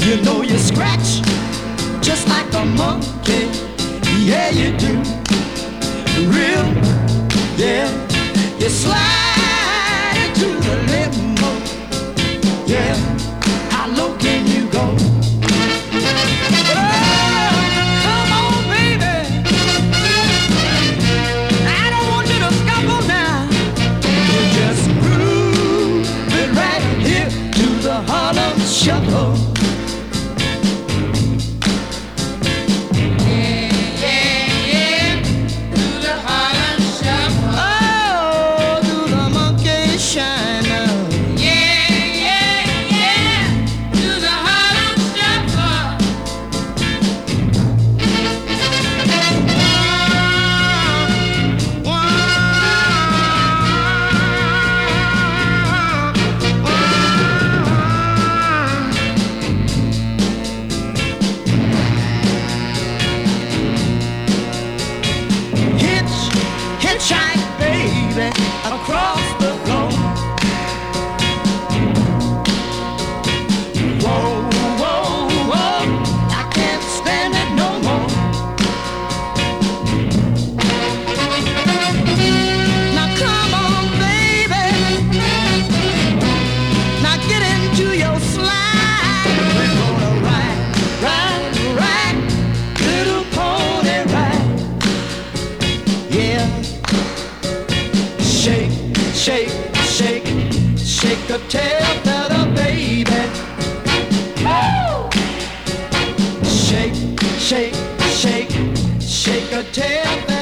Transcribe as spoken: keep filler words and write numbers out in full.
You know you scratch just like a monkey. Yeah, you do. Real, yeah. You slide into the limbo. Yeah. How low can you go? Oh, come on, baby. I don't want you to scuffle now. You just groove it right here to the Harlem Shuffle. Hitchhike, baby, across the floor. Whoa, whoa, whoa, I can't stand it no more. Now come on, baby. Now get into your slide. We're gonna ride, ride, ride, little pony ride. Yeah. Shake, shake, shake, shake a tail feather, baby. Woo! Shake, shake, shake, shake a tail feather.